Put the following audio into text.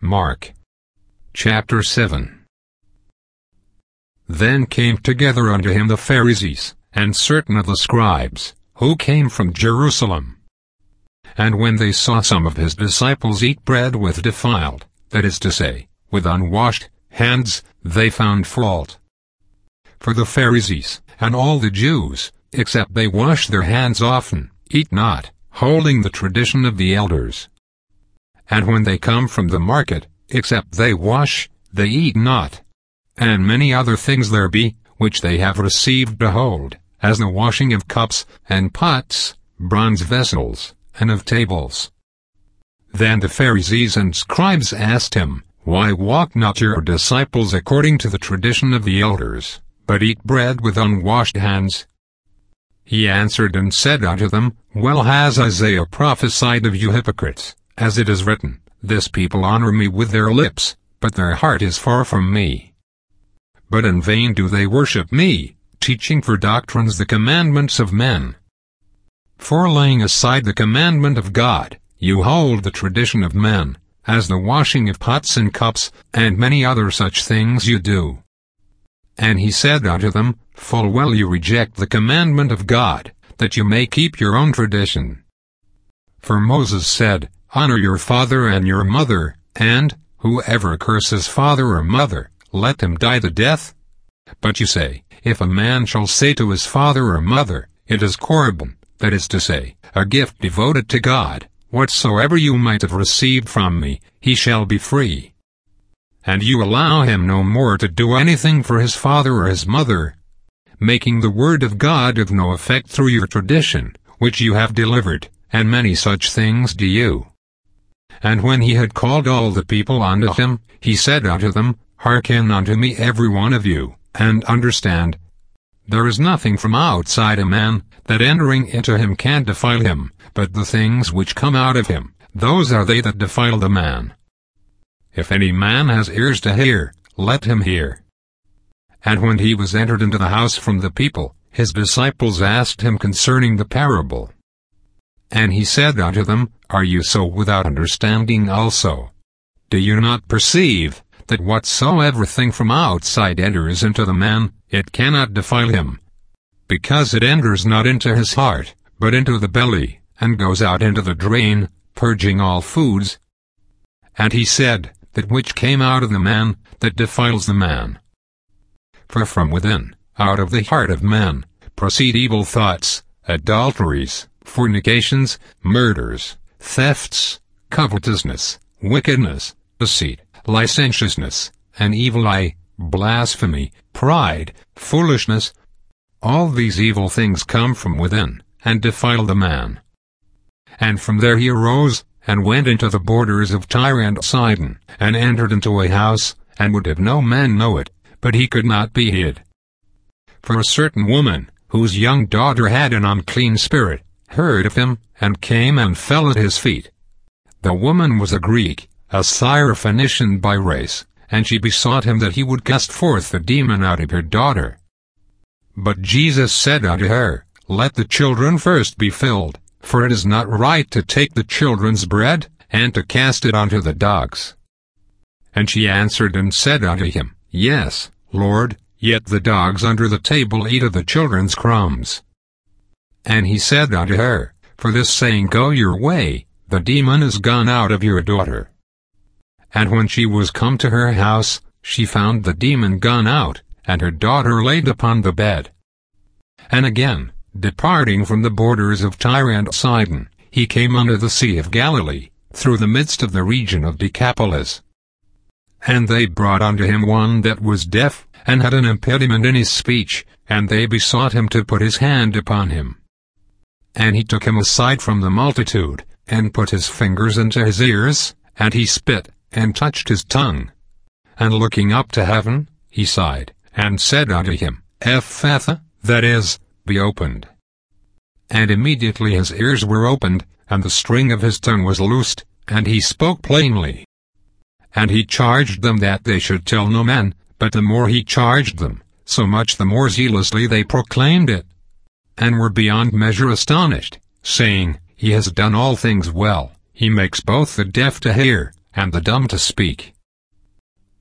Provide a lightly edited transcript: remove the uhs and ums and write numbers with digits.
Mark chapter 7. Then came together unto him the Pharisees, and certain of the scribes, who came from Jerusalem. And when they saw some of his disciples eat bread with defiled, that is to say, with unwashed hands, they found fault. For the Pharisees, and all the Jews, except they wash their hands often, eat not, holding the tradition of the elders. And when they come from the market, except they wash, they eat not. And many other things there be, which they have received to hold, as the washing of cups, and pots, bronze vessels, and of tables. Then the Pharisees and scribes asked him, Why walk not your disciples according to the tradition of the elders, but eat bread with unwashed hands? He answered and said unto them, Well has Isaiah prophesied of you hypocrites, as it is written, This people honor me with their lips, but their heart is far from me. But in vain do they worship me, teaching for doctrines the commandments of men. For laying aside the commandment of God, you hold the tradition of men, as the washing of pots and cups, and many other such things you do. And he said unto them, Full well you reject the commandment of God, that you may keep your own tradition. For Moses said, Honor your father and your mother, and, whoever curses father or mother, let him die the death. But you say, If a man shall say to his father or mother, It is Corban, that is to say, a gift devoted to God, whatsoever you might have received from me, he shall be free. And you allow him no more to do anything for his father or his mother, making the word of God of no effect through your tradition, which you have delivered, and many such things do you. And when he had called all the people unto him, he said unto them, Hearken unto me every one of you, and understand. There is nothing from outside a man, that entering into him can defile him, but the things which come out of him, those are they that defile the man. If any man has ears to hear, let him hear. And when he was entered into the house from the people, his disciples asked him concerning the parable. And he said unto them, Are you so without understanding also? Do you not perceive, that whatsoever thing from outside enters into the man, it cannot defile him? Because it enters not into his heart, but into the belly, and goes out into the drain, purging all foods. And he said, That which came out of the man, that defiles the man. For from within, out of the heart of man, proceed evil thoughts, adulteries, fornications, murders, thefts, covetousness, wickedness, deceit, licentiousness, an evil eye, blasphemy, pride, foolishness. All these evil things come from within, and defile the man. And from there he arose, and went into the borders of Tyre and Sidon, and entered into a house, and would have no man know it, but he could not be hid. For a certain woman, whose young daughter had an unclean spirit, heard of him, and came and fell at his feet. The woman was a Greek, a Syrophoenician by race, and she besought him that he would cast forth the demon out of her daughter. But Jesus said unto her, Let the children first be filled, for it is not right to take the children's bread, and to cast it unto the dogs. And she answered and said unto him, Yes, Lord, yet the dogs under the table eat of the children's crumbs. And he said unto her, For this saying go your way, the demon is gone out of your daughter. And when she was come to her house, she found the demon gone out, and her daughter laid upon the bed. And again, departing from the borders of Tyre and Sidon, he came unto the Sea of Galilee, through the midst of the region of Decapolis. And they brought unto him one that was deaf, and had an impediment in his speech, and they besought him to put his hand upon him. And he took him aside from the multitude, and put his fingers into his ears, and he spit, and touched his tongue. And looking up to heaven, he sighed, and said unto him, Ephphatha, that is, be opened. And immediately his ears were opened, and the string of his tongue was loosed, and he spoke plainly. And he charged them that they should tell no man, but the more he charged them, so much the more zealously they proclaimed it, and were beyond measure astonished, saying, He has done all things well, he makes both the deaf to hear, and the dumb to speak,